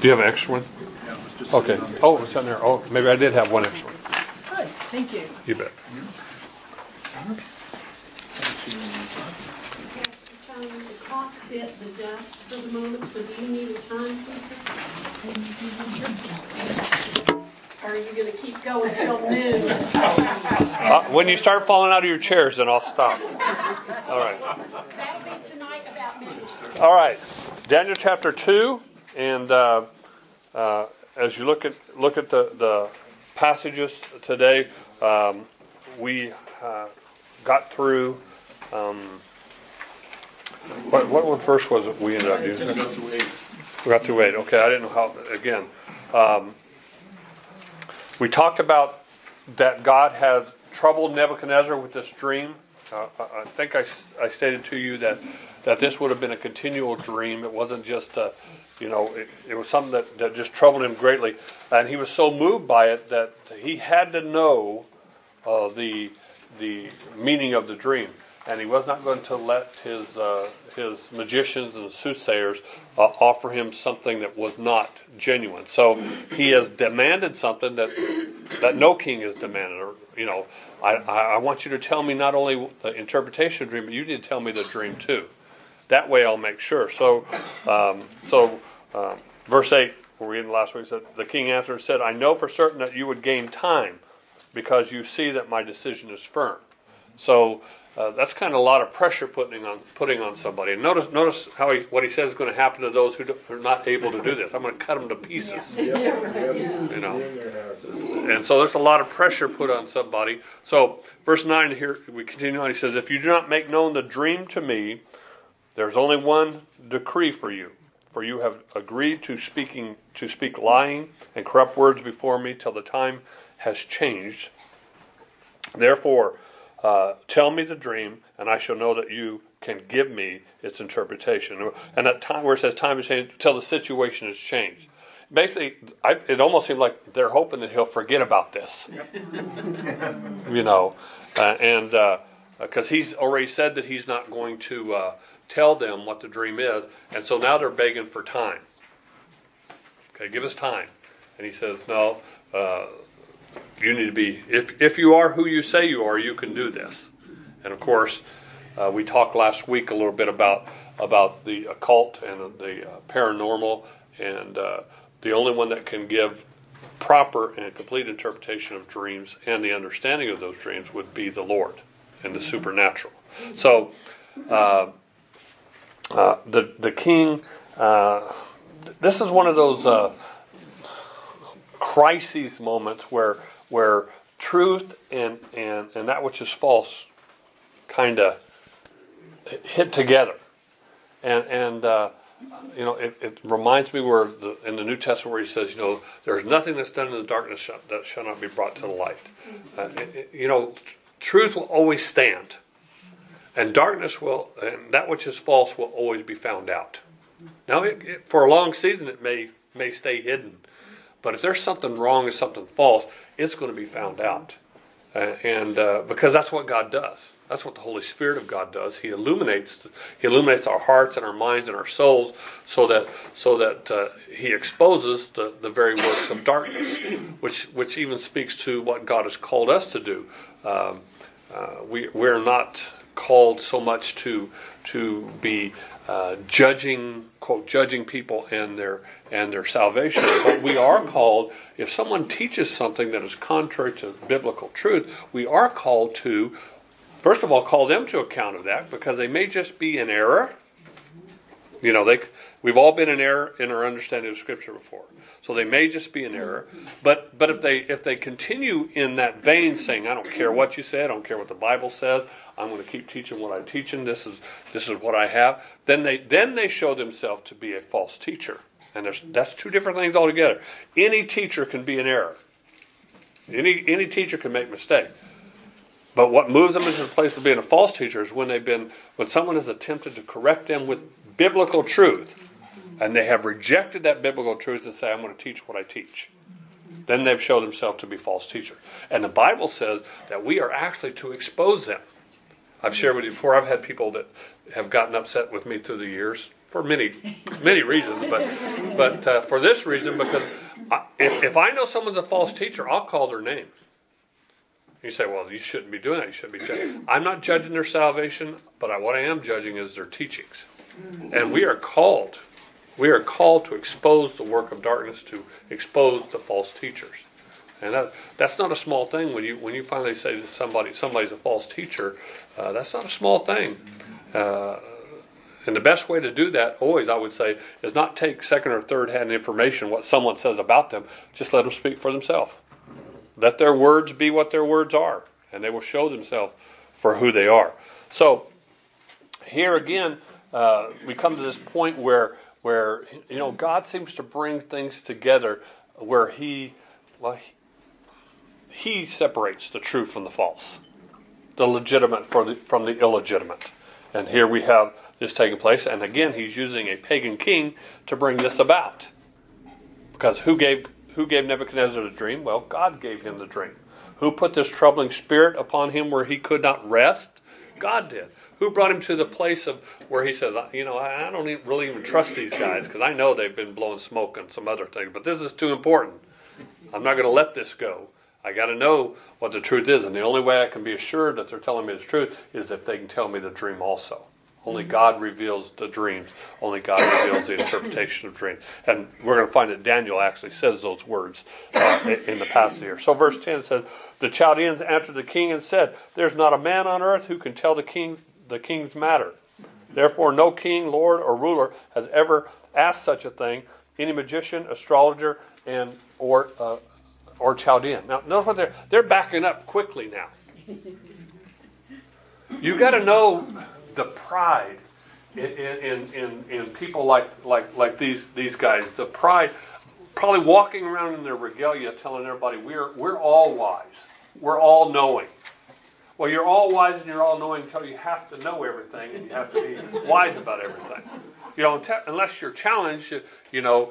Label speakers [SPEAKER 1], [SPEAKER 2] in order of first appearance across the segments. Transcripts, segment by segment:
[SPEAKER 1] Do you have an extra one? Okay. Oh, it's on there. Oh, maybe I did have one extra one.
[SPEAKER 2] Good, thank you.
[SPEAKER 1] You bet.
[SPEAKER 3] The clock bit the dust for the moment, so do you need a timekeeper? Or are you going to keep going till noon?
[SPEAKER 1] When you start falling out of your chairs, then I'll stop. All right.
[SPEAKER 3] That'll be tonight about noon.
[SPEAKER 1] All right. Daniel chapter 2, and as you look at the passages today, we got through. What verse was it we ended up using? We got through 8. Okay, I didn't know how. Again, we talked about that God had troubled Nebuchadnezzar with this dream. I think I stated to you that this would have been a continual dream. It wasn't just it was something that just troubled him greatly, and he was so moved by it that he had to know the meaning of the dream. And he was not going to let his magicians and soothsayers offer him something that was not genuine. So he has demanded something that no king has demanded. Or, I want you to tell me not only the interpretation of the dream, but you need to tell me the dream too. That way I'll make sure. So verse 8, where we read last week, said, the king answered and said, I know for certain that you would gain time because you see that my decision is firm. So that's kind of a lot of pressure putting on somebody. And notice what he says is going to happen to those who are not able to do this. I'm going to cut them to pieces. And so there's a lot of pressure put on somebody. So verse 9 here, we continue on. He says, if you do not make known the dream to me, there's only one decree for you. For you have agreed to speak lying and corrupt words before me till the time has changed. Therefore, tell me the dream, and I shall know that you can give me its interpretation. And that time where it says time has changed, until the situation has changed. Basically, it almost seems like they're hoping that he'll forget about this. Because he's already said that he's not going to tell them what the dream is, and so now they're begging for time. Okay, give us time. And he says, no, you need to be, if you are who you say you are, you can do this. And of course, we talked last week a little bit about the occult and the paranormal, and the only one that can give proper and complete interpretation of dreams and the understanding of those dreams would be the Lord and the supernatural. So the king, this is one of those crises moments where truth and that which is false kind of hit together, and it reminds me where in the New Testament where he says, there's nothing that's done in the darkness that shall not be brought to the light. Truth will always stand, and darkness will, and that which is false will always be found out. Now, for a long season, it may stay hidden. But if there's something wrong or something false, it's going to be found out. Because that's what God does. That's what the Holy Spirit of God does. He illuminates our hearts and our minds and our souls so that He exposes the very works of darkness, which even speaks to what God has called us to do. We're not called so much to be judging people and their salvation, but we are called, if someone teaches something that is contrary to biblical truth, we are called to, first of all, call them to account of that, because they may just be in error. We've all been in error in our understanding of Scripture before, so they may just be in error. But if they continue in that vein, saying, "I don't care what you say, I don't care what the Bible says, I'm going to keep teaching what I'm teaching. This is what I have," then they show themselves to be a false teacher, and that's two different things altogether. Any teacher can be in error. Any teacher can make mistakes. But what moves them into the place of being a false teacher is when someone has attempted to correct them with biblical truth, and they have rejected that biblical truth and say, "I'm going to teach what I teach." Then they've shown themselves to be false teachers. And the Bible says that we are actually to expose them. I've shared with you before, I've had people that have gotten upset with me through the years for many reasons, but for this reason, because if I know someone's a false teacher, I'll call their name. You say, well, you shouldn't be doing that. You shouldn't be judging. I'm not judging their salvation, but what I am judging is their teachings. And we are called to expose the work of darkness, to expose the false teachers. And that's not a small thing. When you finally say to somebody's a false teacher, that's not a small thing. And the best way to do that, always I would say, is not take second or third hand information, what someone says about them. Just let them speak for themselves. Let their words be what their words are, and they will show themselves for who they are. So here again, we come to this point where God seems to bring things together, where He separates the true from the false, the legitimate from the illegitimate. And here we have this taking place, and again, He's using a pagan king to bring this about. Because who gave Nebuchadnezzar the dream? Well, God gave him the dream. Who put this troubling spirit upon him where he could not rest? God did. Who brought him to the place of where he says, I don't really even trust these guys, because I know they've been blowing smoke and some other things, but this is too important. I'm not going to let this go. I got to know what the truth is, and the only way I can be assured that they're telling me the truth is if they can tell me the dream also. Only God reveals the dreams. Only God reveals the interpretation of dreams. And we're going to find that Daniel actually says those words in the passage here. So verse 10 says, the Chaldeans answered the king and said, there's not a man on earth who can tell the king's matter. Therefore no king, lord, or ruler has ever asked such a thing, any magician, astrologer, or Chaldean. Now notice what they're backing up quickly now. You got to know the pride in people like these guys. The pride, probably walking around in their regalia, telling everybody we're all wise, we're all knowing. Well, you're all wise and you're all knowing until you have to know everything and you have to be wise about everything. Unless you're challenged, you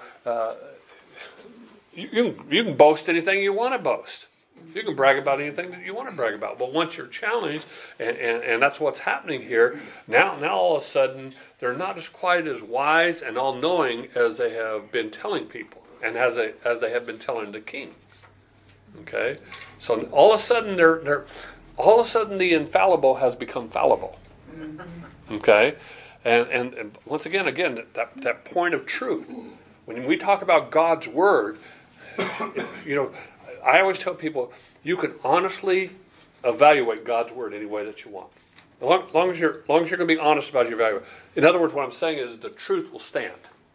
[SPEAKER 1] can boast anything you want to boast. You can brag about anything that you want to brag about. But once you're challenged, and that's what's happening here, now all of a sudden, they're not as quite as wise and all-knowing as they have been telling people, and as they have been telling the king. Okay? So all of a sudden, the infallible has become fallible. Okay? And once again, that point of truth. When we talk about God's Word, I always tell people, you can honestly evaluate God's Word any way that you want. As long as you're going to be honest about your evaluation. In other words, what I'm saying is the truth will stand.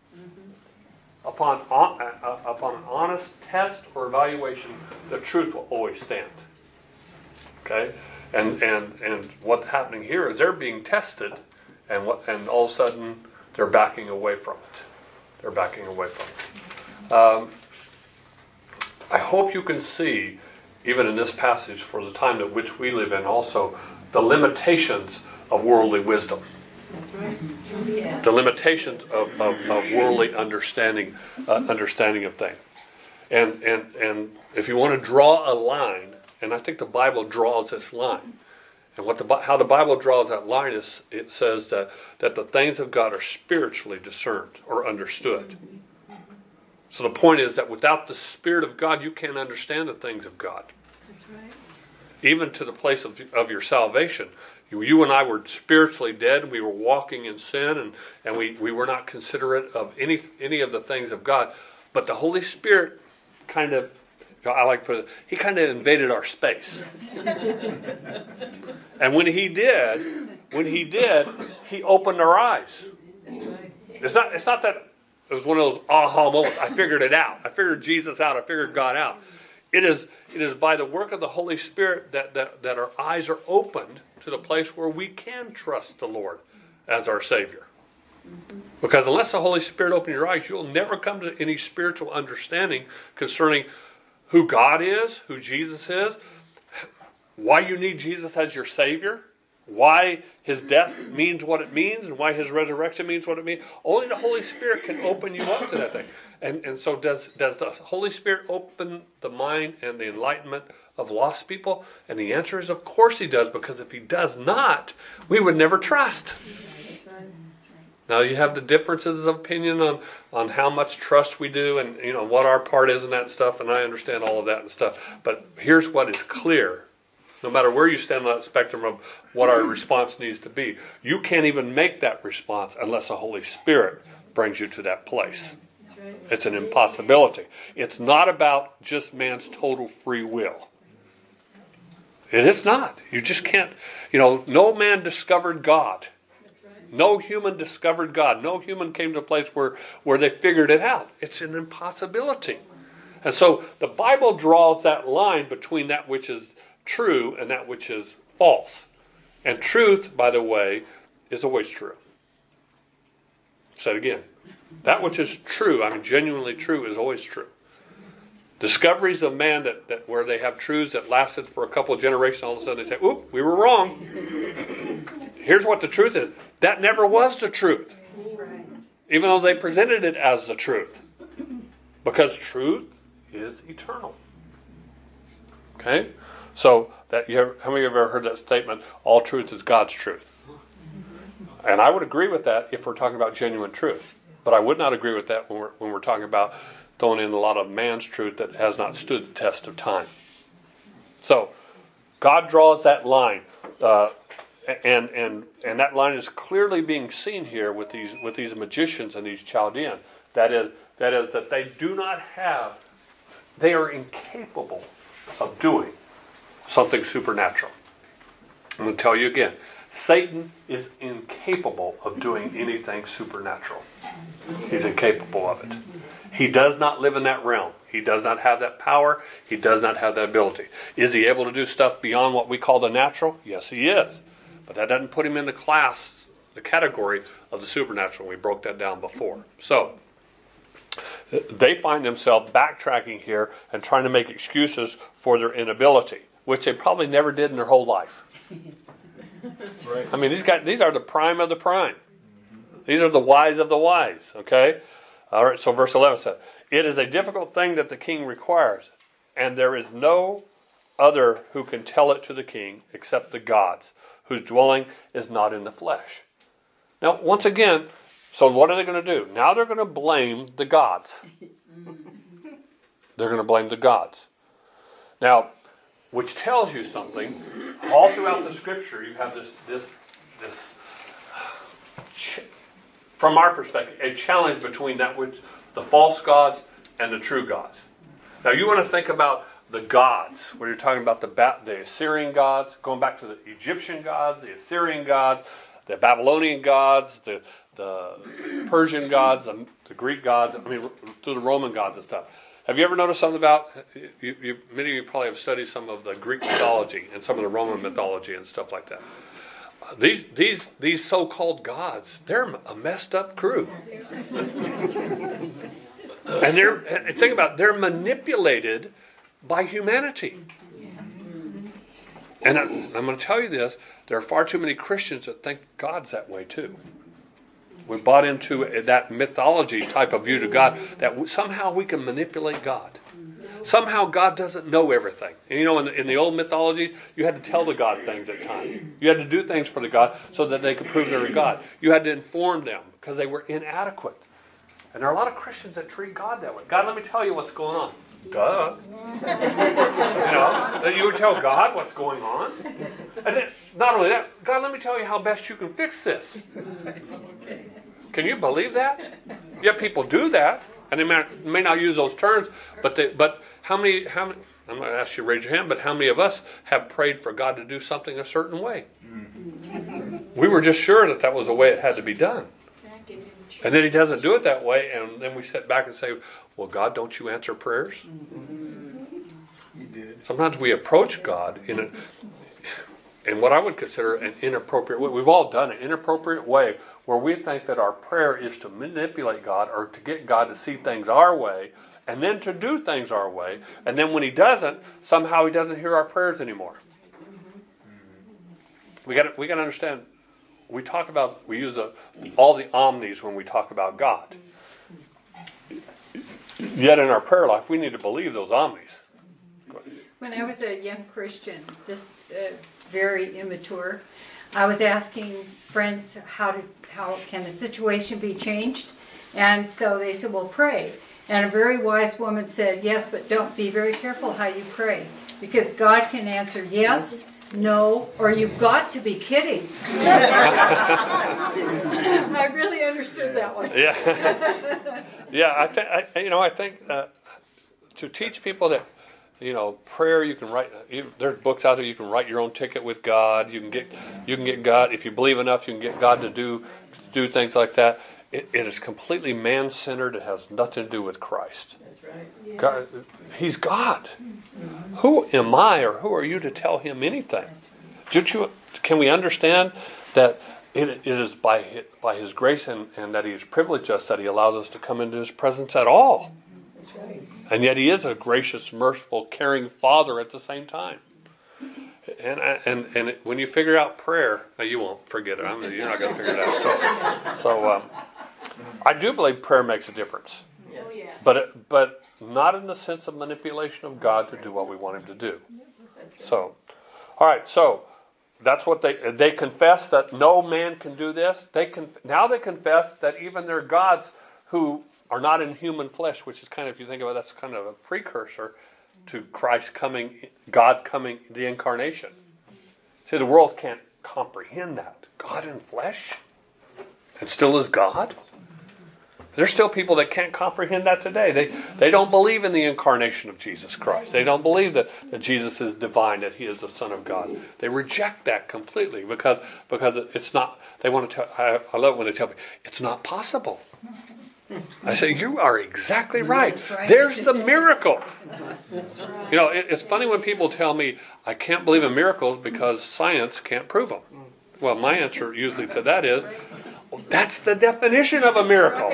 [SPEAKER 1] Upon an honest test or evaluation, the truth will always stand. Okay? And what's happening here is they're being tested, and all of a sudden they're backing away from it. They're backing away from it. I hope you can see, even in this passage, for the time in which we live in, also the limitations of worldly wisdom.
[SPEAKER 3] That's right. Yes.
[SPEAKER 1] The limitations of worldly understanding of things. And if you want to draw a line, and I think the Bible draws this line, and how the Bible draws that line is, it says that the things of God are spiritually discerned or understood. So the point is that without the Spirit of God, you can't understand the things of God.
[SPEAKER 3] That's right.
[SPEAKER 1] Even to the place of your salvation. You and I were spiritually dead. We were walking in sin, and we were not considerate of any of the things of God. But the Holy Spirit kind of, he kind of invaded our space. And when he did, he opened our eyes. It's not that it was one of those aha moments. I figured it out. I figured Jesus out. I figured God out. It is by the work of the Holy Spirit that our eyes are opened to the place where we can trust the Lord as our Savior. Because unless the Holy Spirit opens your eyes, you'll never come to any spiritual understanding concerning who God is, who Jesus is, why you need Jesus as your Savior, why His death means what it means, and why His resurrection means what it means. Only the Holy Spirit can open you up to that thing. And so does the Holy Spirit open the mind and the enlightenment of lost people? And the answer is, of course He does, because if He does not, we would never trust. Now you have the differences of opinion on how much trust we do and what our part is in that stuff, and I understand all of that and stuff. But here's what is clear. No matter where you stand on that spectrum of what our response needs to be, you can't even make that response unless the Holy Spirit brings you to that place. It's an impossibility. It's not about just man's total free will. It is not. You just can't, no man discovered God. No human discovered God. No human came to a place where they figured it out. It's an impossibility. And so the Bible draws that line between that which is true and that which is false. And truth, by the way, is always true. Say it again. That which is true, genuinely true, is always true. Discoveries of man that where they have truths that lasted for a couple of generations, all of a sudden they say, "Oop, we were wrong." Here's what the truth is. That never was the truth.
[SPEAKER 2] That's right.
[SPEAKER 1] Even though they presented it as the truth. Because truth is eternal. Okay? So, how many of you have ever heard that statement, all truth is God's truth? And I would agree with that if we're talking about genuine truth. But I would not agree with that when we're talking about throwing in a lot of man's truth that has not stood the test of time. So, God draws that line. And that line is clearly being seen here with these magicians and these Chaldeans. That is that they are incapable of doing something supernatural. I'm going to tell you again, Satan is incapable of doing anything supernatural. He's incapable of it. He does not live in that realm. He does not have that power. He does not have that ability. Is he able to do stuff beyond what we call the natural? Yes, he is. But that doesn't put him in the category of the supernatural. We broke that down before. So, they find themselves backtracking here and trying to make excuses for their inability, which they probably never did in their whole life. Right. These are the prime of the prime. These are the wise of the wise, okay? All right, so verse 11 says, "It is a difficult thing that the king requires, and there is no other who can tell it to the king except the gods, whose dwelling is not in the flesh." Now, once again, so what are they going to do? Now they're going to blame the gods. They're going to blame the gods. Now, which tells you something. All throughout the Scripture, you have this from our perspective, a challenge between that which the false gods and the true gods. Now, you want to think about the gods, where you're talking about the Assyrian gods, going back to the Egyptian gods, the Assyrian gods, the Babylonian gods, the Persian gods, the Greek gods, through the Roman gods and stuff. Have you ever noticed something about, many of you probably have studied some of the Greek mythology and some of the Roman mythology and stuff like that. These so-called gods, they're a messed up crew. And think about it, they're manipulated by humanity. And I'm going to tell you this, there are far too many Christians that think God's that way too. We bought into that mythology type of view to God, that somehow we can manipulate God. Somehow God doesn't know everything. And in the old mythologies, you had to tell the God things at times. You had to do things for the God so that they could prove they were God. You had to inform them because they were inadequate. And there are a lot of Christians that treat God that way. God, let me tell you what's going on. Duh. You would tell God what's going on. And then, not only that, God, let me tell you how best you can fix this. Can you believe that? Yet people do that, and they may not use those terms, but how many? I'm going to ask you to raise your hand, but how many of us have prayed for God to do something a certain way? We were just sure that was the way it had to be done. And then he doesn't do it that way, and then we sit back and say, well, God, don't you answer prayers?
[SPEAKER 4] He did.
[SPEAKER 1] Sometimes we approach God in what I would consider an inappropriate way. We've all done an inappropriate way where we think that our prayer is to manipulate God or to get God to see things our way and then to do things our way. And then when he doesn't, somehow he doesn't hear our prayers anymore. We got to understand. We use all the omnis when we talk about God. Yet in our prayer life, we need to believe those omnis.
[SPEAKER 2] When I was a young Christian, just very immature, I was asking friends how can a situation be changed, and so they said, well, pray. And a very wise woman said, yes, but don't be very careful how you pray, because God can answer yes, no, or you've got to be kidding. I really understood that one.
[SPEAKER 1] Yeah, yeah. I think to teach people that, prayer, you can write. There's books out there. You can write your own ticket with God. You can get God, if you believe enough. You can get God to do things like that. It is completely man-centered. It has nothing to do with Christ.
[SPEAKER 5] That's right.
[SPEAKER 3] Yeah.
[SPEAKER 1] God, He's God. Who am I, or who are you to tell Him anything? Can we understand that it is by His grace and that He has privileged us, that He allows us to come into His presence at all?
[SPEAKER 5] That's right.
[SPEAKER 1] And yet He is a gracious, merciful, caring Father at the same time. And when you figure out prayer, now you won't forget it. You're not going to figure it out. So I do believe prayer makes a difference,
[SPEAKER 3] Oh, yes.
[SPEAKER 1] but not in the sense of manipulation of God to do what we want Him to do. So, all right. So that's what they confess, that no man can do this. Now they confess that even their gods who are not in human flesh, which is kind of, if you think about it, that's kind of a precursor to Christ coming, God coming, the incarnation. See, the world can't comprehend that. God in flesh? And still is God? There's still people that can't comprehend that today. They don't believe in the incarnation of Jesus Christ. They don't believe that Jesus is divine, that He is the Son of God. They reject that completely because it's not, they want to tell, I love when they tell me, it's not possible. I say, you are exactly right. There's the miracle. It's funny when people tell me, I can't believe in miracles because science can't prove them. Well, my answer usually to that is, well, that's the definition of a miracle.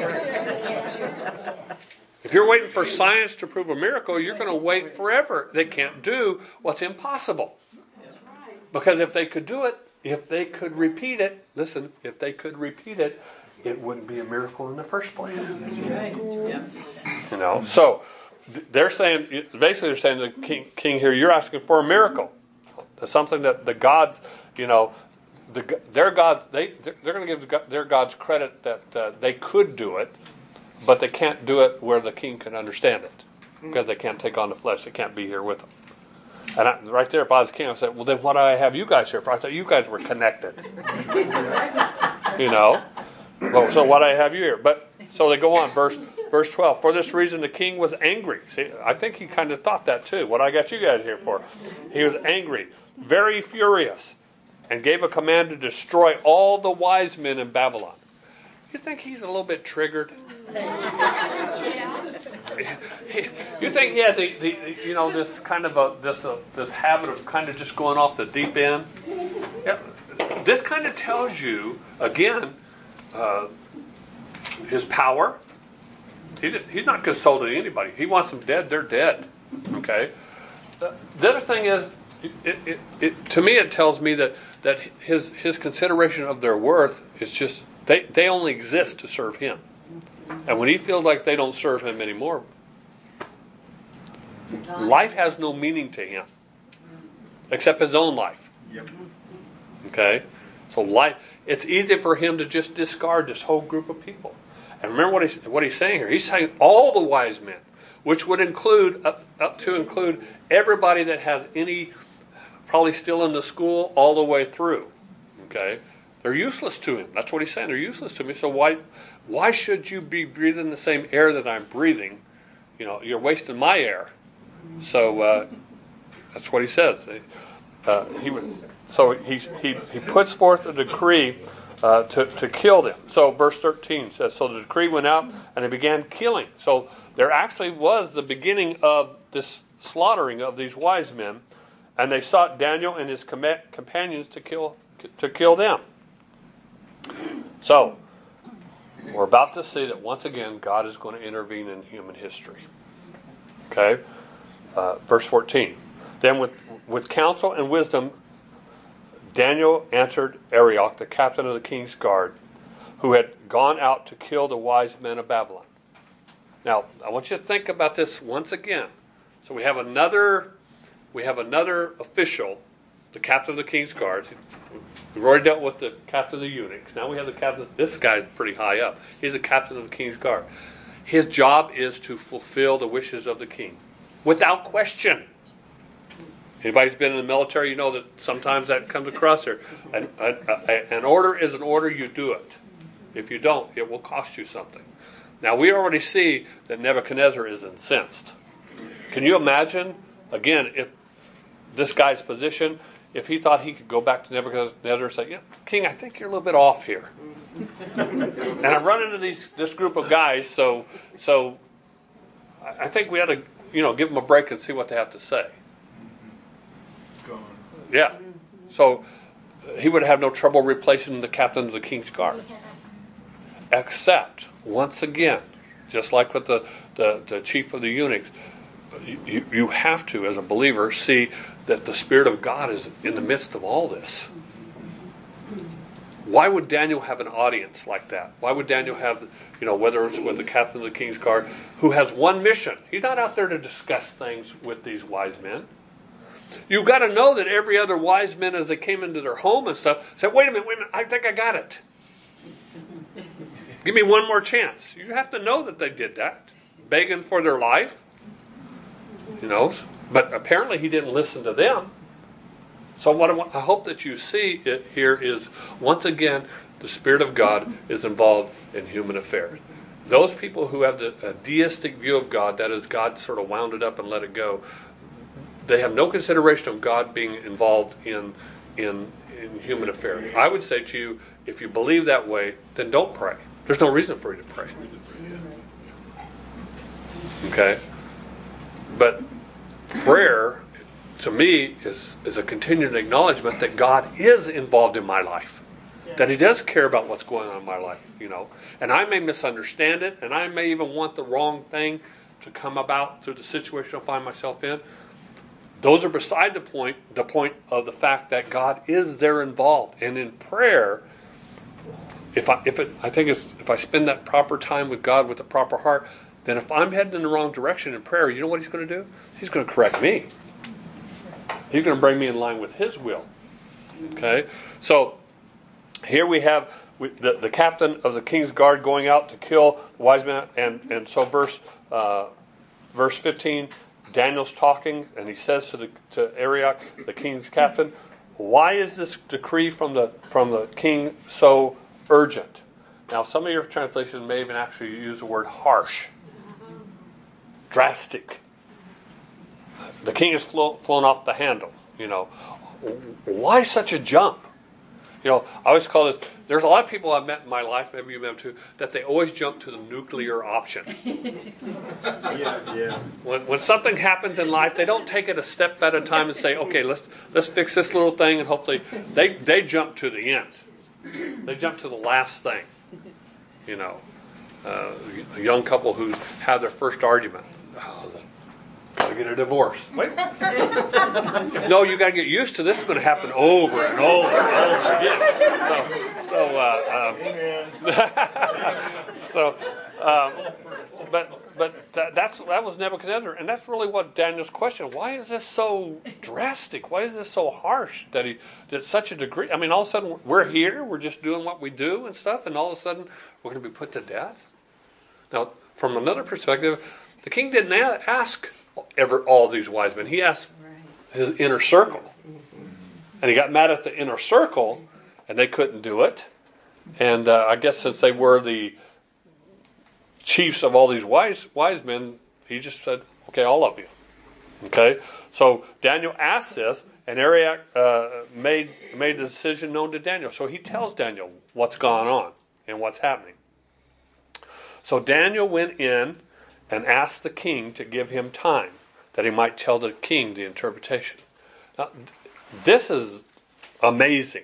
[SPEAKER 1] If you're waiting for science to prove a miracle, you're going to wait forever. They can't do what's impossible.
[SPEAKER 3] That's right.
[SPEAKER 1] Because if they could do it, if they could repeat it, listen, if they could repeat it, it wouldn't be a miracle in the first place.
[SPEAKER 5] That's right. Yeah.
[SPEAKER 1] So they're saying, basically they're saying to the king here, you're asking for a miracle. That's something that the gods, their gods, they're going to give their gods credit that they could do it, but they can't do it where the king can understand it, because they can't take on the flesh. They can't be here with them. And right there, if I was king, I would say, well, then what do I have you guys here for? I thought you guys were connected. Well, so what do I have you here? But so they go on, verse 12. For this reason, the king was angry. See, I think he kind of thought that too. What I got you guys here for? He was angry, very furious, and gave a command to destroy all the wise men in Babylon. You think he's a little bit triggered? You think he had this kind of this habit of kind of just going off the deep end? Yeah. This kind of tells you again his power. He's not consulting anybody. He wants them dead. They're dead. Okay. The other thing is, to me, it tells me that his consideration of their worth is just they only exist to serve him. And when he feels like they don't serve him anymore, life has no meaning to him except his own life.
[SPEAKER 4] Yep.
[SPEAKER 1] Okay? So life, it's easy for him to just discard this whole group of people. And remember what he's saying here. He's saying all the wise men, which would include up to include everybody that has any, probably still in the school all the way through. Okay? They're useless to him. That's what he's saying. They're useless to me. So why should you be breathing the same air that I'm breathing? You're wasting my air. So that's what he says. He puts forth a decree to kill them. So verse 13 says, so the decree went out and it began killing. So there actually was the beginning of this slaughtering of these wise men, and they sought Daniel and his companions to kill them. So we're about to see that once again God is going to intervene in human history. Okay, verse 14. Then with counsel and wisdom, Daniel answered Arioch, the captain of the king's guard, who had gone out to kill the wise men of Babylon. Now, I want you to think about this once again. So we have another official the captain of the king's guards. We've already dealt with the captain of the eunuchs. Now we have the captain. This guy's pretty high up. He's the captain of the king's guard. His job is to fulfill the wishes of the king, without question. Anybody who's been in the military, you know that sometimes that comes across here. An order is an order, you do it. If you don't, it will cost you something. Now, we already see that Nebuchadnezzar is incensed. Can you imagine, again, if this guy's position, if he thought he could go back to Nebuchadnezzar and say, King, I think you're a little bit off here. And I'm running into this group of guys, so I think we ought to, give them a break and see what they have to say.
[SPEAKER 4] Gone.
[SPEAKER 1] Yeah. So he would have no trouble replacing the captain of the king's guard. Except, once again, just like with the chief of the eunuchs, you have to, as a believer, see that the Spirit of God is in the midst of all this. Why would Daniel have an audience like that? Why would Daniel have, whether it's with the captain of the king's guard, who has one mission? He's not out there to discuss things with these wise men. You've got to know that every other wise man, as they came into their home and stuff, said, wait a minute, I think I got it. Give me one more chance. You have to know that they did that, begging for their life. But apparently he didn't listen to them. So what I hope that you see it here is, once again, the Spirit of God is involved in human affairs. Those people who have a deistic view of God, that is, God sort of wound it up and let it go, they have no consideration of God being involved in human affairs. I would say to you, if you believe that way, then don't pray. There's no reason for you to pray. Okay? But prayer, to me, is a continued acknowledgement that God is involved in my life. That He does care about what's going on in my life, And I may misunderstand it, and I may even want the wrong thing to come about through the situation I find myself in. Those are beside the point of the fact that God is there involved. And in prayer, if I spend that proper time with God with the proper heart, then if I'm heading in the wrong direction in prayer, you know what He's going to do? He's going to correct me. He's going to bring me in line with His will. Okay? So, here we have the captain of the king's guard going out to kill the wise man. And so verse 15, Daniel's talking, and he says to Arioch, the king's captain, why is this decree from the king so urgent? Now, some of your translations may even actually use the word harsh. Drastic. The king has flown off the handle. Why such a jump? I always call this, there's a lot of people I've met in my life, maybe you've met them too, that they always jump to the nuclear option.
[SPEAKER 4] Yeah.
[SPEAKER 1] When something happens in life, they don't take it a step at a time and say, okay, let's fix this little thing, and hopefully they jump to the end. They jump to the last thing. A young couple who have their first argument. Got to get a divorce. Wait. No, you got to get used to this. Is going to happen over and over and over again. That was Nebuchadnezzar, and that's really what Daniel's question. Why is this so drastic? Why is this so harsh that such a degree? I mean, all of a sudden we're here, we're just doing what we do and stuff, and all of a sudden we're going to be put to death. Now, from another perspective, the king didn't ask all these wise men. He asked his inner circle. And he got mad at the inner circle, and they couldn't do it. And I guess since they were the chiefs of all these wise men, he just said, okay, all of you. Okay? So Daniel asked this, and Arioch made the decision known to Daniel. So he tells Daniel what's gone on and what's happening. So Daniel went in and asked the king to give him time that he might tell the king the interpretation. Now, this is amazing.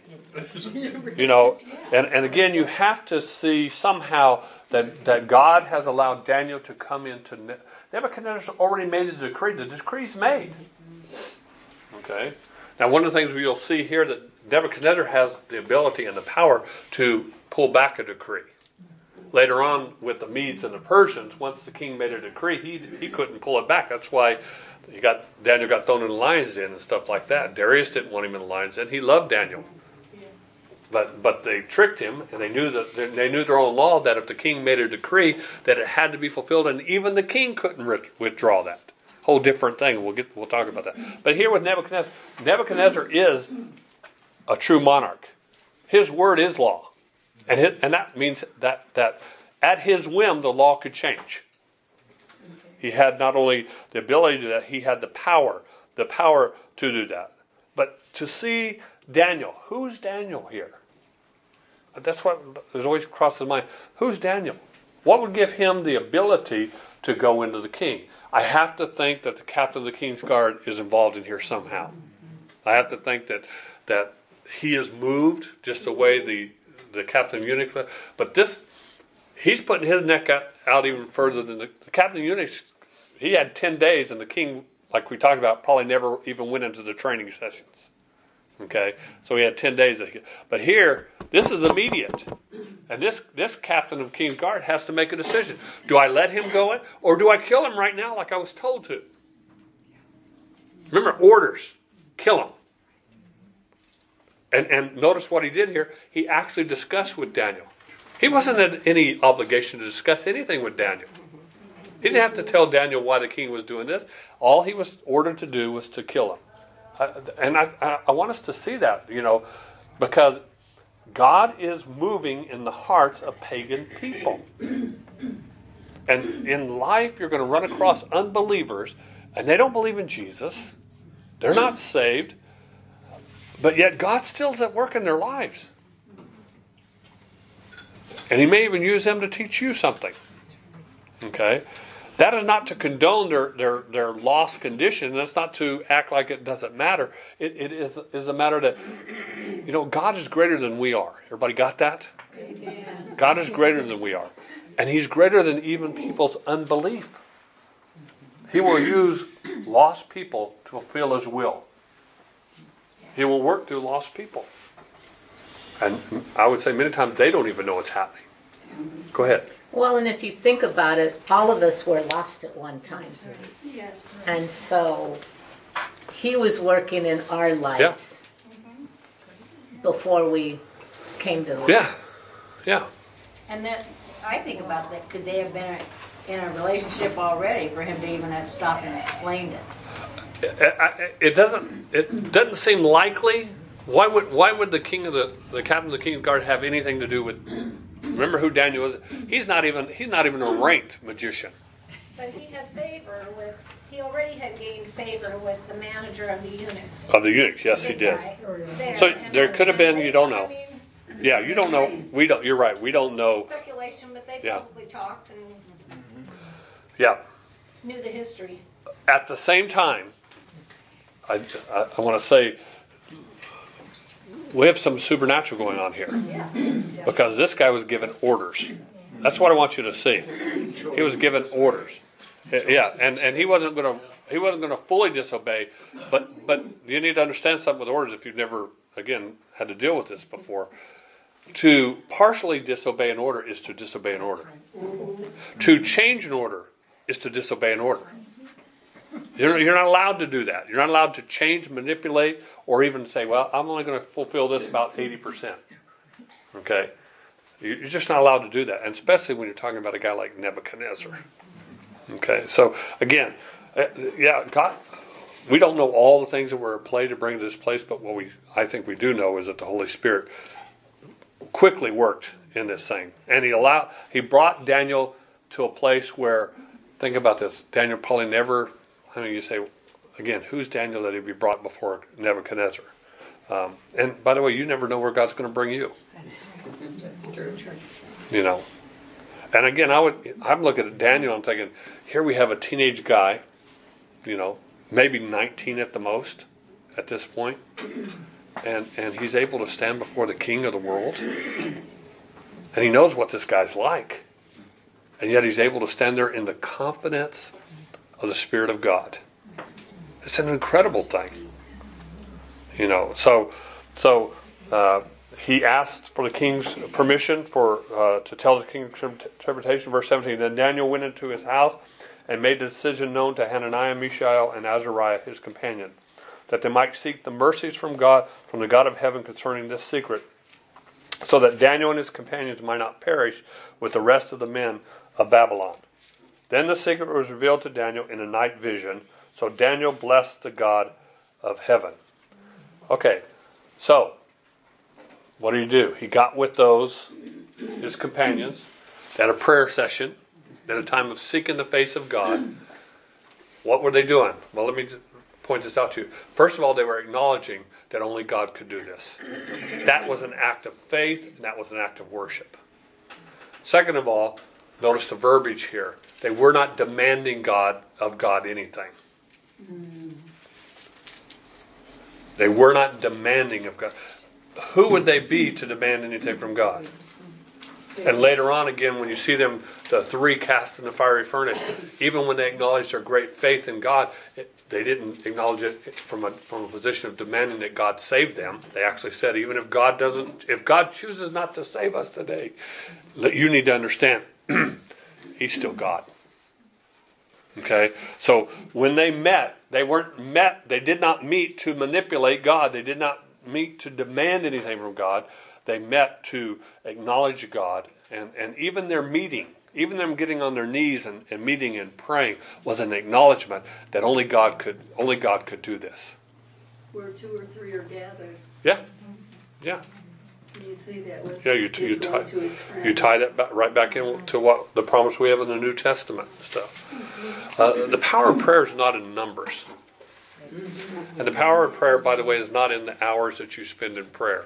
[SPEAKER 1] And again, you have to see somehow that God has allowed Daniel to come into... Nebuchadnezzar already made the decree. The decree's made. Okay? Now, one of the things you'll see here that Nebuchadnezzar has the ability and the power to pull back a decree. later on with the Medes and the Persians, once the king made a decree, he couldn't pull it back. That's why Daniel got thrown in the lion's den and stuff like that. Darius didn't want him in the lion's den. He loved Daniel. But they tricked him, and they knew their own law that if the king made a decree that it had to be fulfilled, and even the king couldn't withdraw that. Whole different thing. We'll talk about that. But here with Nebuchadnezzar is a true monarch. His word is law, and that means that at his whim the law could change. He had not only the ability to do that, he had the power to do that. But to see Daniel, who's Daniel here? That's what has always crossed his mind. Who's Daniel? What would give him the ability to go into the king? I have to think that the captain of the king's guard is involved in here somehow. I have to think that he is moved just the way the captain of eunuch. But he's putting his neck out even further than the captain of eunuch. He had 10 days, and the king, like we talked about, probably never even went into the training sessions. Okay, so he had 10 days. But here, this is immediate. And this captain of King's Guard has to make a decision. Do I let him go in, or do I kill him right now like I was told to? Remember, orders. Kill him. And notice what he did here. He actually discussed with Daniel. He wasn't in any obligation to discuss anything with Daniel. He didn't have to tell Daniel why the king was doing this. All he was ordered to do was to kill him. And I want us to see that, because God is moving in the hearts of pagan people. And in life, you're going to run across unbelievers, and they don't believe in Jesus. They're not saved. But yet God still's at work in their lives. And he may even use them to teach you something. Okay? That is not to condone their lost condition. That's not to act like it doesn't matter. It is a matter that, God is greater than we are. Everybody got that?
[SPEAKER 3] Amen.
[SPEAKER 1] God is greater than we are. And he's greater than even people's unbelief. He will use lost people to fulfill his will. He will work through lost people. And I would say many times they don't even know what's happening. Go ahead.
[SPEAKER 5] Well, and if you think about it, all of us were lost at one time.
[SPEAKER 3] Yes.
[SPEAKER 5] And so he was working in our lives before we came to the Lord.
[SPEAKER 1] Yeah.
[SPEAKER 6] And then I think about that. Could they have been in a relationship already for him to even have stopped and explained it?
[SPEAKER 1] It doesn't seem likely. Why would the captain of the king's guard have anything to do with? Remember who Daniel is? He's not even a ranked magician.
[SPEAKER 7] But he had favor with. He already had gained favor with the manager of the eunuchs.
[SPEAKER 1] Of the eunuchs, yes, he did. So there could have been. You don't know. Yeah, you don't know. We don't. You're right. We don't know.
[SPEAKER 7] Speculation, but they
[SPEAKER 1] Yeah.
[SPEAKER 7] probably talked and
[SPEAKER 1] Yeah.
[SPEAKER 7] knew the history.
[SPEAKER 1] At the same time, I want to say we have some supernatural going on here, because this guy was given orders. That's what I want you to see. He was given orders. Yeah, and he wasn't going to fully disobey, but you need to understand something with orders if you've never again had to deal with this before. To partially disobey an order is to disobey an order. To change an order is to disobey an order. You're not allowed to do that. You're not allowed to change, manipulate, or even say, well, I'm only going to fulfill this about 80%. Okay? You're just not allowed to do that, and especially when you're talking about a guy like Nebuchadnezzar. Okay? So, again, God, we don't know all the things that were at play to bring to this place, but what I think we do know is that the Holy Spirit quickly worked in this thing. And he brought Daniel to a place where, think about this, Daniel probably never... you say, again, who's Daniel that he'd be brought before Nebuchadnezzar? And by the way, you never know where God's going to bring you. And again, I'm looking at Daniel, I'm thinking, here we have a teenage guy, maybe 19 at the most at this point, and he's able to stand before the king of the world, and he knows what this guy's like, and yet he's able to stand there in the confidence of the Spirit of God. It's an incredible thing. So he asked for the king's permission to tell the king's interpretation. Verse 17, then Daniel went into his house and made the decision known to Hananiah, Mishael, and Azariah, his companion, that they might seek the mercies from God, from the God of heaven concerning this secret, so that Daniel and his companions might not perish with the rest of the men of Babylon. Then the secret was revealed to Daniel in a night vision, so Daniel blessed the God of heaven. Okay, so what do? He got with his companions, they had a prayer session, at a time of seeking the face of God. What were they doing? Well, let me point this out to you. First of all, they were acknowledging that only God could do this. That was an act of faith, and that was an act of worship. Second of all, notice the verbiage here. They were not demanding of God anything. They were not demanding of God. Who would they be to demand anything from God? And later on, again, when you see them, the three cast in the fiery furnace, even when they acknowledged their great faith in God, they didn't acknowledge it from a position of demanding that God save them. They actually said, even if God chooses not to save us today, you need to understand, He's still God. Okay? So when they met, they did not meet to manipulate God. They did not meet to demand anything from God. They met to acknowledge God, and even their meeting, even them getting on their knees and meeting and praying, was an acknowledgement that only God could do this.
[SPEAKER 3] Where two or three are gathered.
[SPEAKER 1] Yeah.
[SPEAKER 3] You see that with
[SPEAKER 1] Yeah, you tie that right back into what the promise we have in the New Testament and stuff. The power of prayer is not in numbers, and the power of prayer, by the way, is not in the hours that you spend in prayer.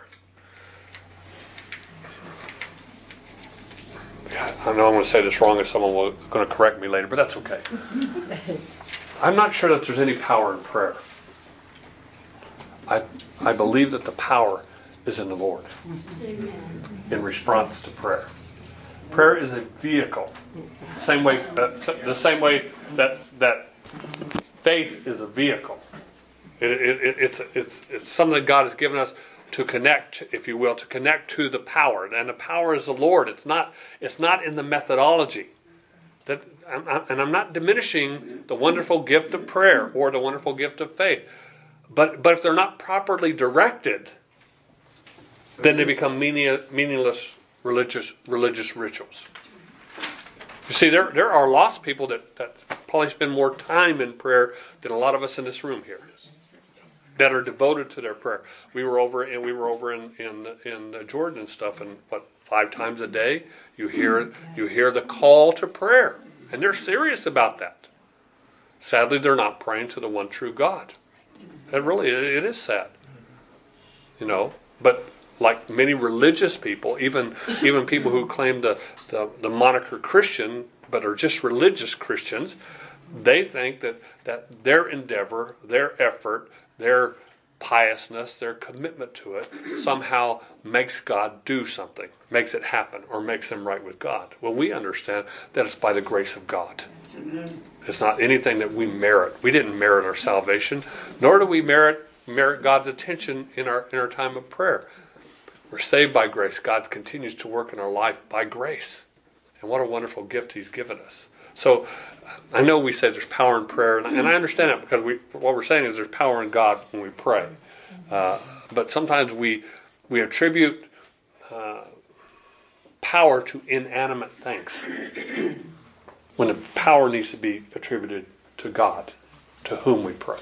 [SPEAKER 1] I know I'm going to say this wrong, and someone will going to correct me later, but that's okay. I'm not sure that there's any power in prayer. I believe that the power is in the Lord.
[SPEAKER 3] Amen.
[SPEAKER 1] In response to prayer. Prayer is a vehicle. The same way that faith is a vehicle. It's something that God has given us to connect, if you will, to connect to the power. And the power is the Lord. It's not in the methodology. I'm not diminishing the wonderful gift of prayer or the wonderful gift of faith. But if they're not properly directed, then they become meaningless religious rituals. You see, there are lost people that probably spend more time in prayer than a lot of us in this room here, that are devoted to their prayer. We were over in Jordan and stuff, and 5 times a day you hear the call to prayer, and they're serious about that. Sadly, they're not praying to the one true God. It is sad, But like many religious people, even people who claim the moniker Christian but are just religious Christians, they think that their endeavor, their effort, their piousness, their commitment to it somehow makes God do something, makes it happen, or makes them right with God. Well, we understand that it's by the grace of God. It's not anything that we merit. We didn't merit our salvation, nor do we merit God's attention in our time of prayer. We're saved by grace. God continues to work in our life by grace. And what a wonderful gift He's given us. So I know we say there's power in prayer, and I understand that, because what we're saying is there's power in God when we pray. But sometimes we attribute power to inanimate things, when the power needs to be attributed to God, to whom we pray.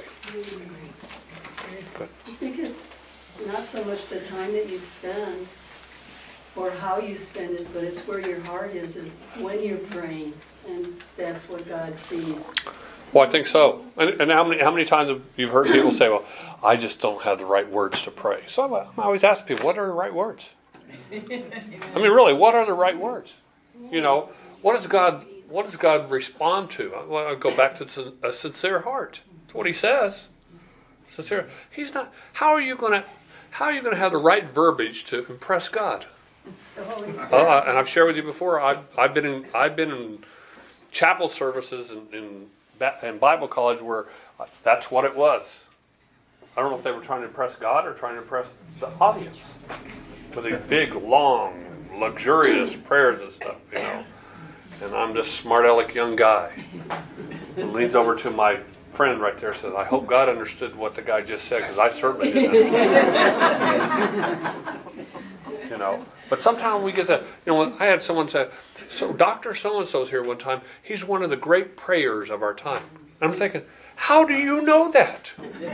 [SPEAKER 1] Good.
[SPEAKER 3] I think it's not so much the time that you spend or how you spend it, but it's where your heart is when you're praying, and that's what God sees.
[SPEAKER 1] Well, I think so. And how many times have you heard people say, "Well, I just don't have the right words to pray." So I always ask people, "What are the right words?" I mean, really, what are the right words? What does God respond to? Well, I go back to a sincere heart. That's what He says. Sincere. He's not. How are you going to have the right verbiage to impress God? And I've shared with you before. I've been in chapel services in Bible college where that's what it was. I don't know if they were trying to impress God or trying to impress the audience. with these big, long, luxurious prayers and stuff, you know. And I'm this smart aleck young guy who leans over to my friend right there and says, I hope God understood what the guy just said, because I certainly didn't understand. You know. But sometimes we get that, you know, I had someone say, so Dr. So-and-so's here one time, he's one of the great prayers of our time. I'm thinking, how do you know that?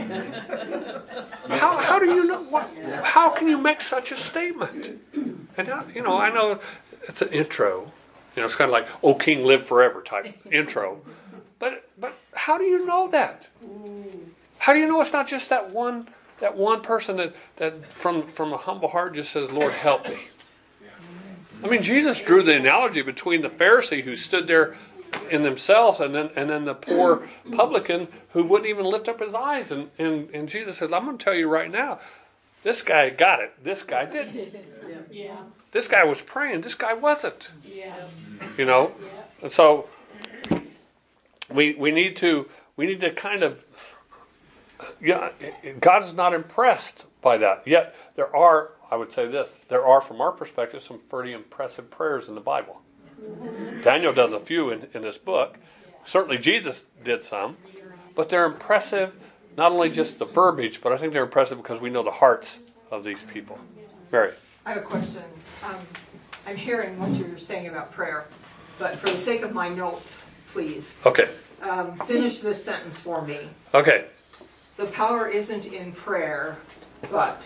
[SPEAKER 1] How do you know? How can you make such a statement? And how, you know, I know it's an intro. You know, it's kind of like, "O King, live forever" type intro. But how do you know that? How do you know it's not just that one person that from a humble heart just says, "Lord, help me"? I mean, Jesus drew the analogy between the Pharisee who stood there in themselves and then the poor publican who wouldn't even lift up his eyes. And Jesus says, I'm going to tell you right now, this guy got it. This guy didn't.
[SPEAKER 2] Yeah.
[SPEAKER 1] This guy was praying. This guy wasn't.
[SPEAKER 2] Yeah.
[SPEAKER 1] You know? And so we need to kind of, yeah, God's not impressed by that. Yet there are, I would say this, there are from our perspective some pretty impressive prayers in the Bible. Daniel does a few in this book. Certainly Jesus did some. But they're impressive, not only just the verbiage, but I think they're impressive because we know the hearts of these people. Mary.
[SPEAKER 8] I have a question. I'm hearing what you're saying about prayer, but for the sake of my notes, please,
[SPEAKER 1] Okay.
[SPEAKER 8] finish this sentence for me.
[SPEAKER 1] Okay.
[SPEAKER 8] The power isn't in prayer, but...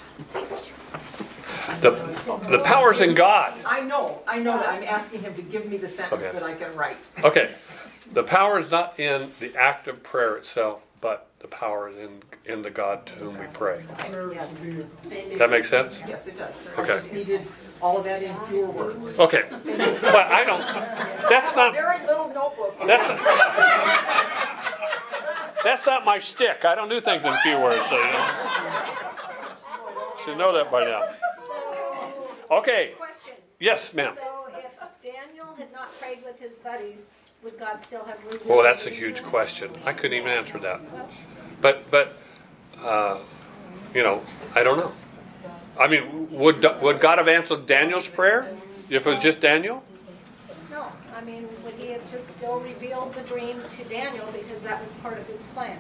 [SPEAKER 1] The power's in God.
[SPEAKER 8] I know that. I'm asking him to give me the sentence that I can write.
[SPEAKER 1] Okay. The power is not in the act of prayer itself, but the power is in the God to whom we pray.
[SPEAKER 8] Yes.
[SPEAKER 1] That makes sense?
[SPEAKER 8] Yes, it does.
[SPEAKER 1] Okay.
[SPEAKER 8] I just needed all of that in fewer words.
[SPEAKER 1] Okay. But I don't, that's not,
[SPEAKER 8] Very little notebook.
[SPEAKER 1] that's not my shtick. I don't do things in few words, so you should know that by now. Okay.
[SPEAKER 7] Question.
[SPEAKER 1] Yes, ma'am.
[SPEAKER 7] So if Daniel had not prayed with his buddies, would God still have revealed?
[SPEAKER 1] Well, that's a huge question. I couldn't even answer that. But you know, I don't know. I mean, would God have answered Daniel's prayer if it was just Daniel?
[SPEAKER 7] No. I mean, would he have just still revealed the dream to Daniel because that was part of his plan?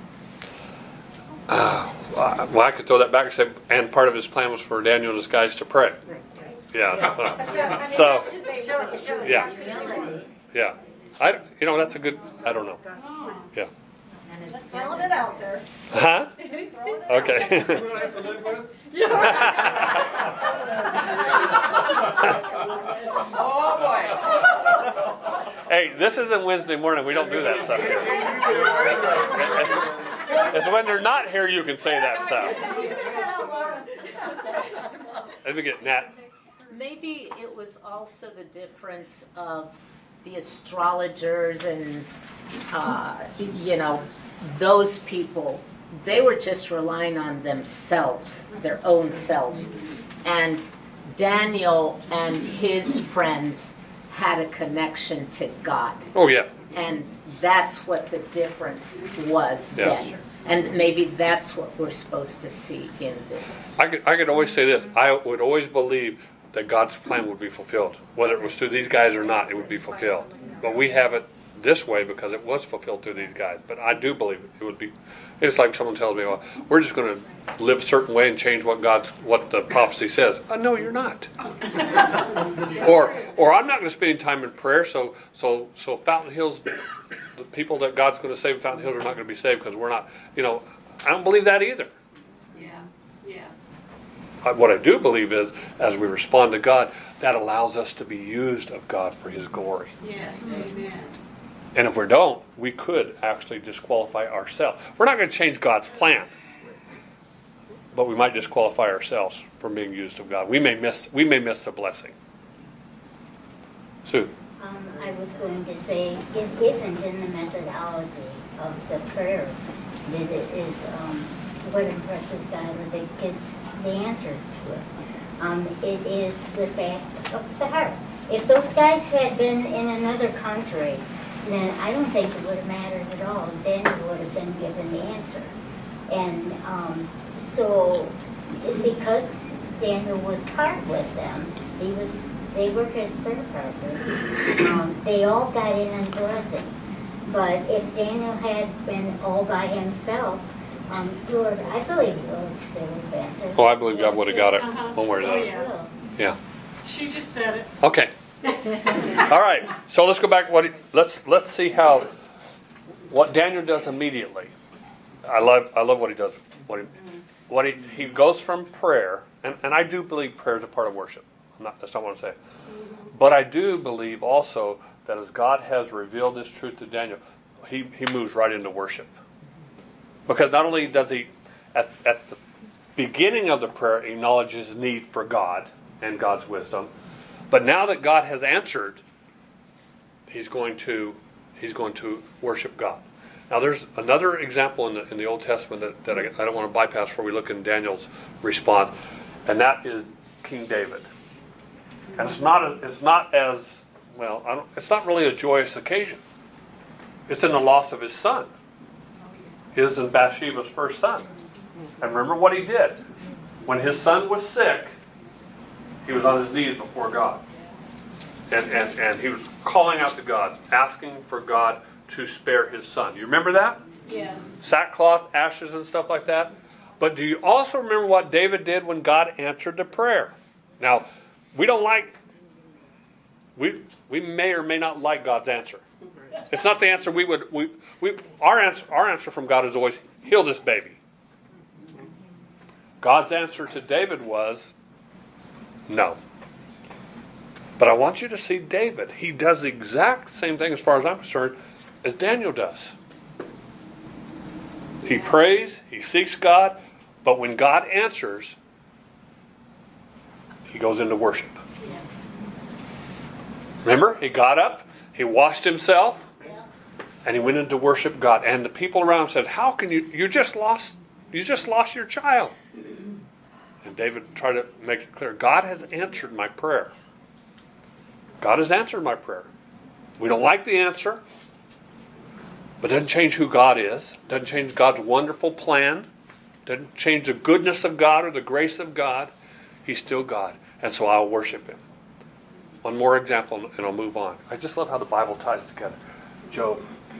[SPEAKER 1] Well, I could throw that back and say, and part of his plan was for Daniel and his guys to pray. Yeah. So,
[SPEAKER 7] That's who they were.
[SPEAKER 1] yeah. Yeah. That's a good, I don't know. Yeah.
[SPEAKER 7] Just throwing it out there.
[SPEAKER 1] Huh? Okay.
[SPEAKER 4] We're gonna have to live with.
[SPEAKER 8] Oh, boy.
[SPEAKER 1] Hey, this isn't Wednesday morning. We don't do that stuff here. It's when they're not here you can say that stuff. Let me get Nat.
[SPEAKER 5] Maybe it was also the difference of the astrologers and, those people. They were just relying on themselves, their own selves. And Daniel and his friends had a connection to God.
[SPEAKER 1] Oh, yeah.
[SPEAKER 5] And that's what the difference was then.
[SPEAKER 1] Yes.
[SPEAKER 5] And maybe that's what we're supposed to see in this.
[SPEAKER 1] I could always say this. I would always believe that God's plan would be fulfilled. Whether it was through these guys or not, it would be fulfilled. But we have it this way because it was fulfilled through these guys. But I do believe it would be. It's like someone tells me, well, we're just going to live a certain way and change what the prophecy says. No, you're not. or I'm not going to spend any time in prayer, so Fountain Hills, the people that God's going to save in Fountain Hills are not going to be saved because we're not, I don't believe that either. What I do believe is, as we respond to God, that allows us to be used of God for His glory.
[SPEAKER 2] Yes, amen.
[SPEAKER 1] And if we don't, we could actually disqualify ourselves. We're not going to change God's plan, but we might disqualify ourselves from being used of God. We may miss the blessing. Sue.
[SPEAKER 9] I was going to say it isn't in the methodology of the prayer that it is what impresses God or that gets the answer to us. It is the fact of the heart. If those guys had been in another country, then I don't think it would have mattered at all. Daniel would have been given the answer. And so, because Daniel was part with them. They were his prayer partners. They all got in on blessing. But if Daniel had been all by himself, Lord, I believe Lord still would have answered.
[SPEAKER 1] Oh, I believe God would have got it one way or the
[SPEAKER 9] He
[SPEAKER 1] other.
[SPEAKER 9] will.
[SPEAKER 1] Yeah.
[SPEAKER 3] She just said it.
[SPEAKER 1] Okay. All right. So let's go back. Let's see what Daniel does immediately. I love what he does. He goes from prayer, and I do believe prayer is a part of worship. That's not what I'm saying. But I do believe also that as God has revealed this truth to Daniel, he moves right into worship. Because not only does he, at the beginning of the prayer, acknowledge his need for God and God's wisdom, but now that God has answered, he's going to worship God. Now, there's another example in the Old Testament that I don't want to bypass before we look in Daniel's response, and that is King David. And it's not really a joyous occasion. It's in the loss of his son. His and Bathsheba's first son. And remember what he did. When his son was sick, he was on his knees before God. And he was calling out to God, asking for God to spare his son. You remember that?
[SPEAKER 3] Yes.
[SPEAKER 1] Sackcloth, ashes, and stuff like that. But do you also remember what David did when God answered the prayer? Now, we may or may not like God's answer. It's not the answer our answer from God is always, heal this baby. God's answer to David was, no. But I want you to see David. He does the exact same thing, as far as I'm concerned, as Daniel does. He prays, he seeks God, but when God answers, he goes into worship. Remember, he got up, he washed himself, and he went into worship God. And the people around him said, "How can you just lost your child?" And David tried to make it clear, God has answered my prayer. God has answered my prayer. We don't like the answer, but it doesn't change who God is. It doesn't change God's wonderful plan. It doesn't change the goodness of God or the grace of God. He's still God, and so I'll worship him. One more example, and I'll move on. I just love how the Bible ties together. Job.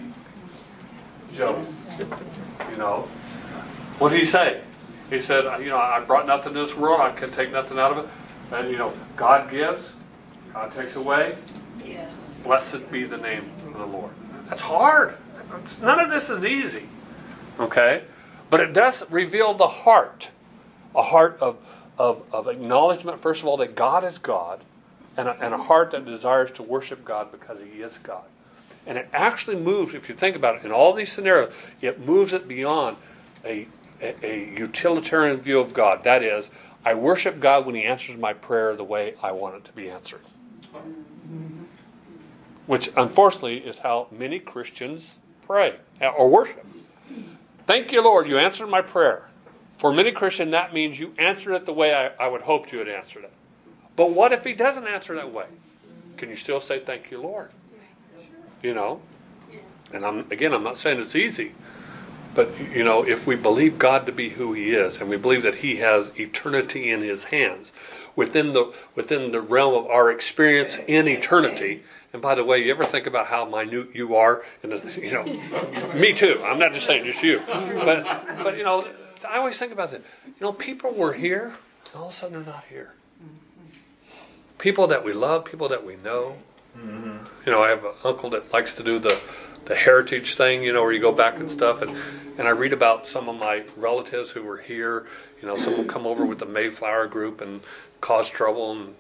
[SPEAKER 1] What did he say? He said, I brought nothing to this world. I can take nothing out of it. And, God gives. God takes away.
[SPEAKER 3] Yes.
[SPEAKER 1] Blessed be the name of the Lord. That's hard. None of this is easy. Okay? But it does reveal the heart. A heart of acknowledgement, first of all, that God is God. And a heart that desires to worship God because he is God. And it actually moves, if you think about it, in all these scenarios, it moves it beyond a utilitarian view of God. That is, I worship God when he answers my prayer the way I want it to be answered. Which, unfortunately, is how many Christians pray or worship. Thank you, Lord, you answered my prayer. For many Christians, that means you answered it the way I would hope you had answered it. But what if he doesn't answer that way? Can you still say, thank you, Lord? And I'm not saying it's easy. But, if we believe God to be who he is, and we believe that he has eternity in his hands, within the realm of our experience in eternity, and by the way, you ever think about how minute you are? Me too. I'm not just saying just you. But I always think about that. People were here, and all of a sudden they're not here. People that we love, people that we know. Mm-hmm. I have an uncle that likes to do the heritage thing, where you go back and stuff. And I read about some of my relatives who were here. Some will come over with the Mayflower group and cause trouble. And,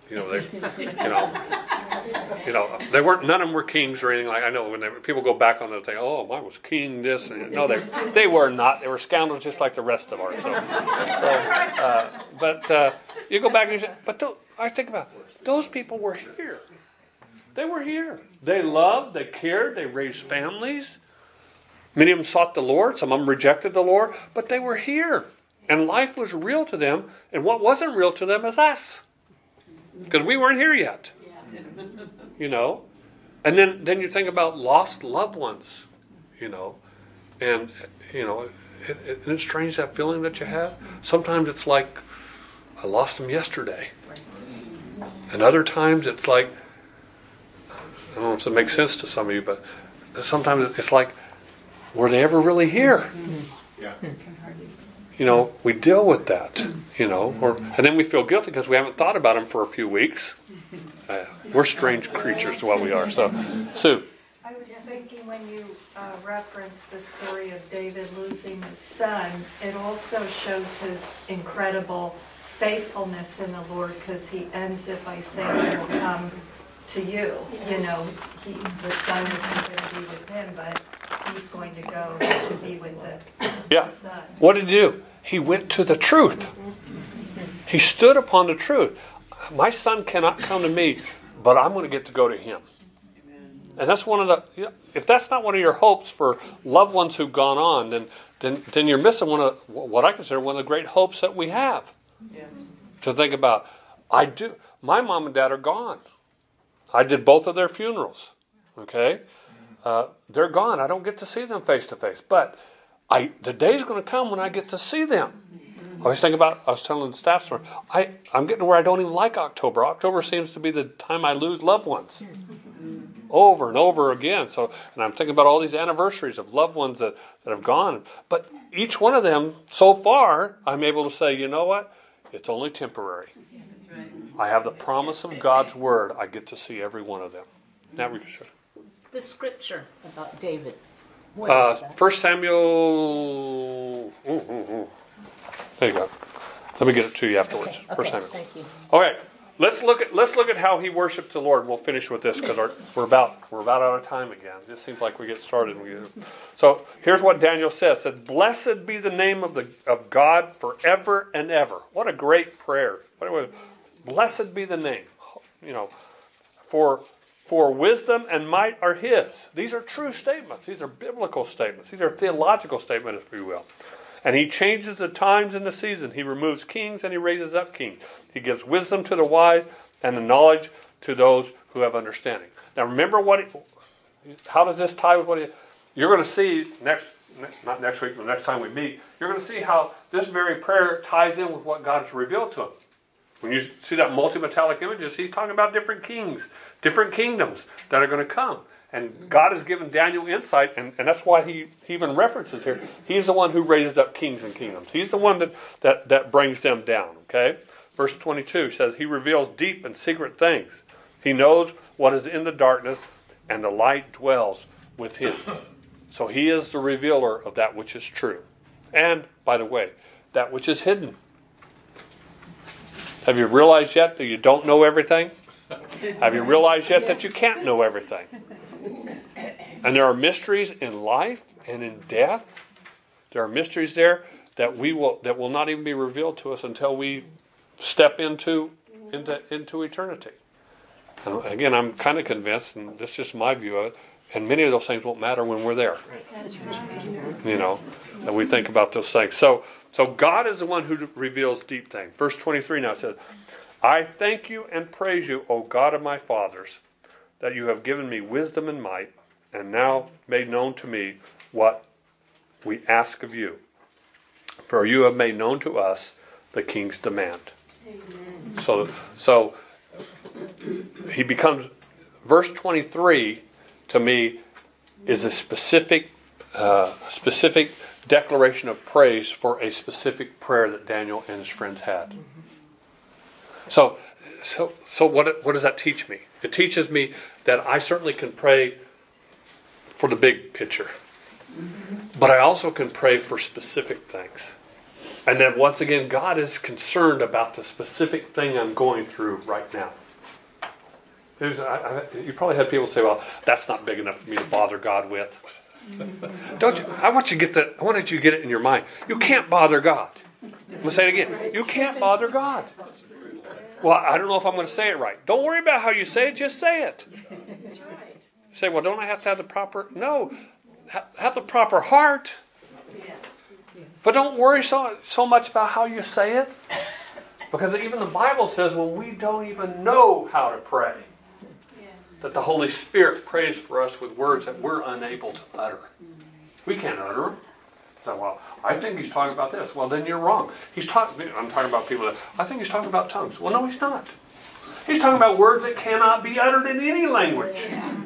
[SPEAKER 1] they weren't, none of them were kings or anything like. I know when people go back on the thing, oh, mine was king this. And no, they were not. They were scoundrels just like the rest of ours. But you go back and you say, I think about it. Those people were here. They were here. They loved, they cared, they raised families. Many of them sought the Lord. Some of them rejected the Lord. But they were here. And life was real to them. And what wasn't real to them is us. Because we weren't here yet. And then you think about lost loved ones. And, isn't it strange that feeling that you have? Sometimes it's like I lost them yesterday. And other times it's like, I don't know if it makes sense to some of you, but sometimes it's like, were they ever really here?
[SPEAKER 4] Yeah.
[SPEAKER 1] You know, we deal with that, you know, and then we feel guilty because we haven't thought about them for a few weeks. We're strange creatures to what we are. So, Sue.
[SPEAKER 10] I was thinking when you referenced the story of David losing his son, it also shows his incredible faithfulness in the Lord, because he ends it by saying, "I will come to you." You know, the son isn't going to be with him, but he's going to go to be with the son.
[SPEAKER 1] What did he do? He went to the truth. He stood upon the truth. My son cannot come to me, but I'm going to get to go to him. And that's one of the. If that's not one of your hopes for loved ones who've gone on, then you're missing one of what I consider one of the great hopes that we have. Yes. To think about. My mom and dad are gone. I did both of their funerals. Okay, they're gone. I don't get to see them face to face, but the day's going to come when I get to see them. I was telling the staff story. I'm getting to where I don't even like October. October seems to be the time I lose loved ones. Over and over again. And I'm thinking about all these anniversaries of loved ones that have gone. But each one of them, so far, I'm able to say, you know what? It's only temporary. I have the promise of God's word. I get to see every one of them. Now we can show.
[SPEAKER 5] The scripture about David. What is that?
[SPEAKER 1] 1 Samuel. There you go. Let me get it to you afterwards.
[SPEAKER 5] Okay,
[SPEAKER 1] 1 Samuel.
[SPEAKER 5] thank you.
[SPEAKER 1] All right. Let's look at how he worshipped the Lord. We'll finish with this because we're about out of time again. It just seems like we get started. So here's what Daniel says. It said, "Blessed be the name of God forever and ever." What a great prayer! Blessed be the name. You know, for wisdom and might are His. These are true statements. These are biblical statements. These are theological statements, if you will. And He changes the times and the season. He removes kings and He raises up kings. He gives wisdom to the wise and the knowledge to those who have understanding. Now remember how does this tie with what you're going to see not next week, but next time we meet, you're going to see how this very prayer ties in with what God has revealed to him. When you see that multi-metallic images, he's talking about different kings, different kingdoms that are going to come. And God has given Daniel insight, and that's why he even references here. He's the one who raises up kings and kingdoms. He's the one that brings them down, okay? Verse 22 says, He reveals deep and secret things. He knows what is in the darkness, and the light dwells with Him. So He is the revealer of that which is true. And, by the way, that which is hidden. Have you realized yet that you don't know everything? Have you realized yet that you can't know everything? And there are mysteries in life and in death. There are mysteries there that will not even be revealed to us until we step into eternity. And again, I'm kind of convinced, and this is just my view of it, and many of those things won't matter when we're there.
[SPEAKER 3] That's right.
[SPEAKER 1] You know, and we think about those things. So God is the one who reveals deep things. Verse 23 now says, I thank you and praise you, O God of my fathers, that you have given me wisdom and might, and now made known to me what we ask of you. For you have made known to us the king's demand. Amen. So he becomes, verse 23 to me is a specific declaration of praise for a specific prayer that Daniel and his friends had. So what does that teach me? It teaches me that I certainly can pray for the big picture, but I also can pray for specific things. And then once again, God is concerned about the specific thing I'm going through right now. You probably had people say, well, that's not big enough for me to bother God with. Don't you? I want you to get that. I want you to get it in your mind. You can't bother God. I'm going to say it again. You can't bother God. Well, I don't know if I'm going to say it right. Don't worry about how you say it. Just say it. You say, well, don't I have to have the proper... No. Have the proper heart. But don't worry so much about how you say it. Because even the Bible says when we don't even know how to pray, that the Holy Spirit prays for us with words that we're unable to utter. We can't utter them. So, well, I think he's talking about this. Well, then you're wrong. I'm talking about people that, I think he's talking about tongues. Well, no, he's not. He's talking about words that cannot be uttered in any language.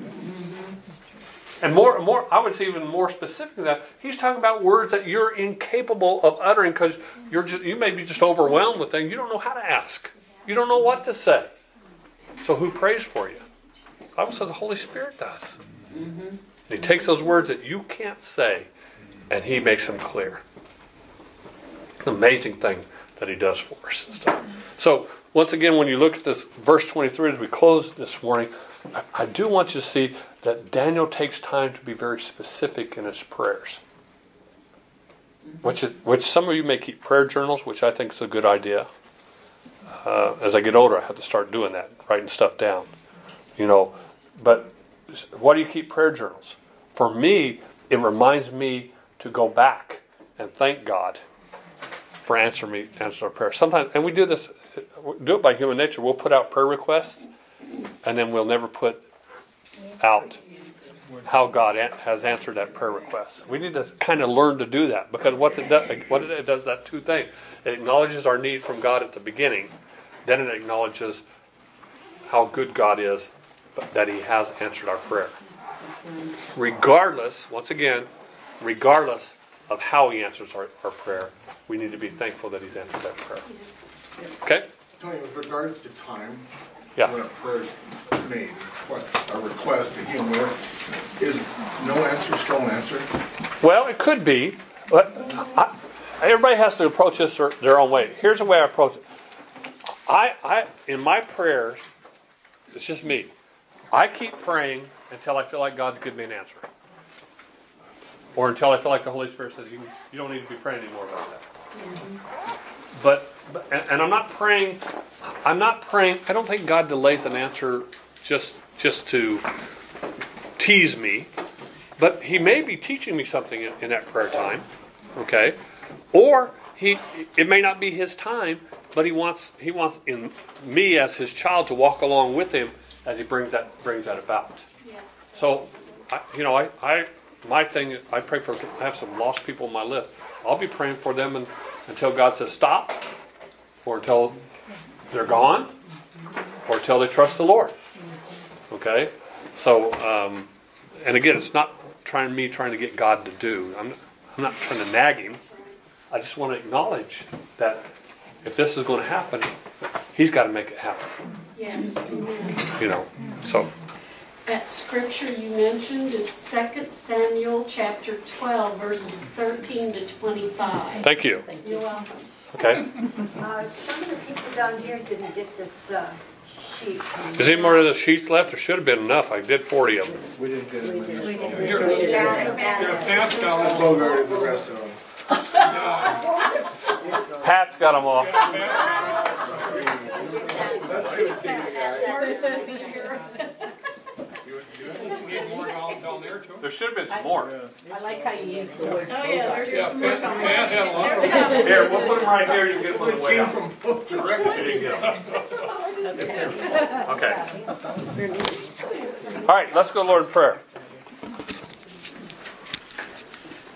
[SPEAKER 1] And more, I would say even more specific than that, he's talking about words that you're incapable of uttering because you may be just overwhelmed with things. You don't know how to ask. You don't know what to say. So who prays for you? The Bible says the Holy Spirit does. And he takes those words that you can't say and he makes them clear. An amazing thing that he does for us and stuff. So once again, when you look at this verse 23 as we close this morning, I do want you to see that Daniel takes time to be very specific in his prayers. Which some of you may keep prayer journals, which I think is a good idea. As I get older, I have to start doing that, writing stuff down. But why do you keep prayer journals? For me, it reminds me to go back and thank God for answering our prayers. Sometimes, and we do this, do it by human nature. We'll put out prayer requests, and then we'll never put out how God has answered that prayer request. We need to kind of learn to do that, because what it does that two things. It acknowledges our need from God at the beginning, then it acknowledges how good God is, that he has answered our prayer. Regardless of how he answers our prayer, we need to be thankful that he's answered that prayer. Okay?
[SPEAKER 4] Tony, with regards to time,
[SPEAKER 1] Yeah.
[SPEAKER 4] when a prayer is made, a request to him, is no answer still an answer?
[SPEAKER 1] Well, it could be, but everybody has to approach this their own way. Here's the way I approach it. I in my prayers, it's just me. I keep praying until I feel like God's given me an answer. Or until I feel like the Holy Spirit says, you don't need to be praying anymore about that. But I'm not praying, I don't think God delays an answer just to tease me. But he may be teaching me something in that prayer time. Okay? Or it may not be his time, but he wants in me as his child to walk along with him as he brings that about.
[SPEAKER 3] Yes.
[SPEAKER 1] So, my thing is, I pray for. I have some lost people on my list. I'll be praying for them until God says stop, or until they're gone, or until they trust the Lord. Okay, so and again, it's not trying to get God to do. I'm not trying to nag him. I just want to acknowledge that if this is going to happen, he's got to make it happen.
[SPEAKER 11] Yes.
[SPEAKER 1] So.
[SPEAKER 11] That scripture you mentioned is 2 Samuel chapter 12, verses 13 to 25.
[SPEAKER 1] Thank you.
[SPEAKER 11] You're welcome.
[SPEAKER 1] Okay.
[SPEAKER 2] Some of the people down here didn't get this sheet.
[SPEAKER 1] Is there any more of the sheets left? There should have been enough. I did 40 of them.
[SPEAKER 4] We didn't get it.
[SPEAKER 3] Pat's
[SPEAKER 4] got them. Bogarted the rest of them.
[SPEAKER 1] Pat's got them all.
[SPEAKER 4] That's good, guys.
[SPEAKER 1] There should have been some more.
[SPEAKER 5] I like how you use the word.
[SPEAKER 11] Oh, yeah, there's some more coming.
[SPEAKER 1] Here, we'll put them right here. You get them on the way out.
[SPEAKER 4] From book directly.
[SPEAKER 1] You get them. Okay. All right, let's go to the Lord in prayer.